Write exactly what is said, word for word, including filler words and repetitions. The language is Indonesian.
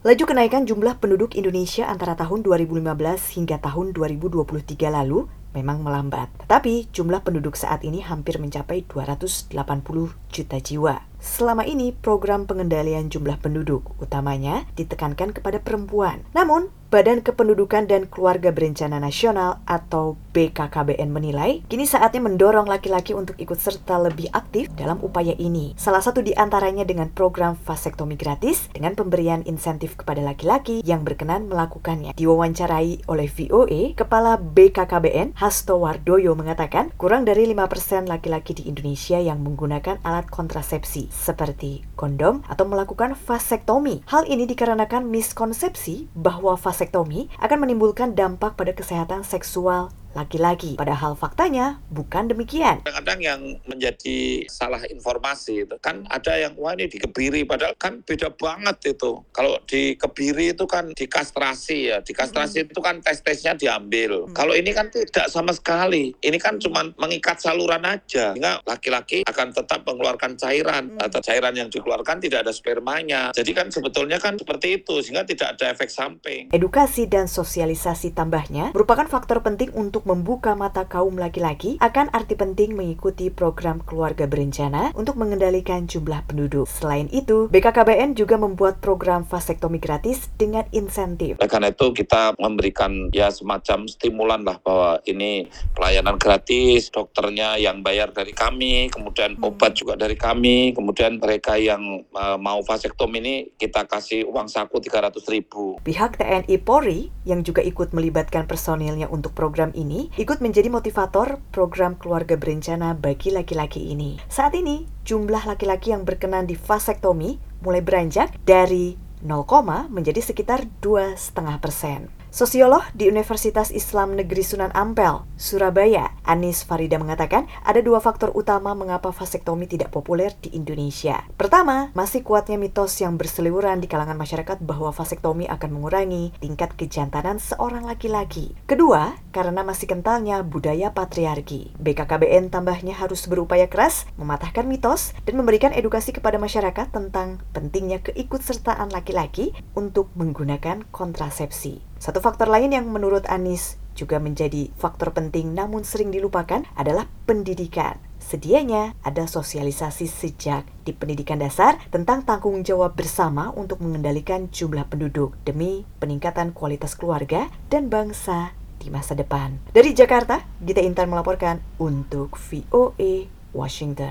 Laju kenaikan jumlah penduduk Indonesia antara tahun dua ribu lima belas hingga tahun dua ribu dua puluh tiga lalu memang melambat. Tetapi jumlah penduduk saat ini hampir mencapai dua ratus delapan puluh juta jiwa. Selama ini program pengendalian jumlah penduduk utamanya ditekankan kepada perempuan. Namun, Badan Kependudukan dan Keluarga Berencana Nasional atau B K K B N menilai kini saatnya mendorong laki-laki untuk ikut serta lebih aktif dalam upaya ini. Salah satu di antaranya dengan program vasektomi gratis dengan pemberian insentif kepada laki-laki yang berkenan melakukannya. Diwawancarai oleh V O A, Kepala B K K B N Hasto Wardoyo mengatakan kurang dari lima persen laki-laki di Indonesia yang menggunakan alat kontrasepsi seperti kondom atau melakukan vasektomi. Hal ini dikarenakan miskonsepsi bahwa vasektomi akan menimbulkan dampak pada kesehatan seksual laki-laki. Padahal faktanya bukan demikian. Kadang-kadang yang menjadi salah informasi itu kan ada yang wah ini dikebiri, padahal kan beda banget itu. Kalau dikebiri itu kan dikastrasi ya, dikastrasi hmm. itu kan tes-tesnya diambil. Hmm. Kalau ini kan tidak sama sekali. Ini kan cuma mengikat saluran aja. Sehingga laki-laki akan tetap mengeluarkan cairan hmm. atau cairan yang dikeluarkan tidak ada spermanya. Jadi kan sebetulnya kan seperti itu sehingga tidak ada efek samping. Edukasi dan sosialisasi tambahnya merupakan faktor penting untuk membuka mata kaum laki-laki akan arti penting mengikuti program keluarga berencana untuk mengendalikan jumlah penduduk. Selain itu, B K K B N juga membuat program vasektomi gratis dengan insentif. Karena itu kita memberikan ya semacam stimulan lah bahwa ini pelayanan gratis, dokternya yang bayar dari kami, kemudian hmm. obat juga dari kami, kemudian mereka yang uh, mau vasektomi ini kita kasih uang saku tiga ratus ribu. Pihak T N I Polri yang juga ikut melibatkan personilnya untuk program ini ikut menjadi motivator program keluarga berencana bagi laki-laki ini. Saat ini, jumlah laki-laki yang berkenan di vasektomi mulai beranjak dari nol, menjadi sekitar dua koma lima persen. Sosiolog di Universitas Islam Negeri Sunan Ampel, Surabaya, Anis Farida mengatakan ada dua faktor utama mengapa vasektomi tidak populer di Indonesia. Pertama, masih kuatnya mitos yang berseliweran di kalangan masyarakat bahwa vasektomi akan mengurangi tingkat kejantanan seorang laki-laki. Kedua, karena masih kentalnya budaya patriarki. B K K B N tambahnya harus berupaya keras mematahkan mitos dan memberikan edukasi kepada masyarakat tentang pentingnya keikutsertaan laki-laki untuk menggunakan kontrasepsi. Satu faktor lain yang menurut Anis juga menjadi faktor penting namun sering dilupakan adalah pendidikan. Sedianya ada sosialisasi sejak di pendidikan dasar tentang tanggung jawab bersama untuk mengendalikan jumlah penduduk demi peningkatan kualitas keluarga dan bangsa di masa depan. Dari Jakarta, Gita Intan melaporkan untuk V O A Washington.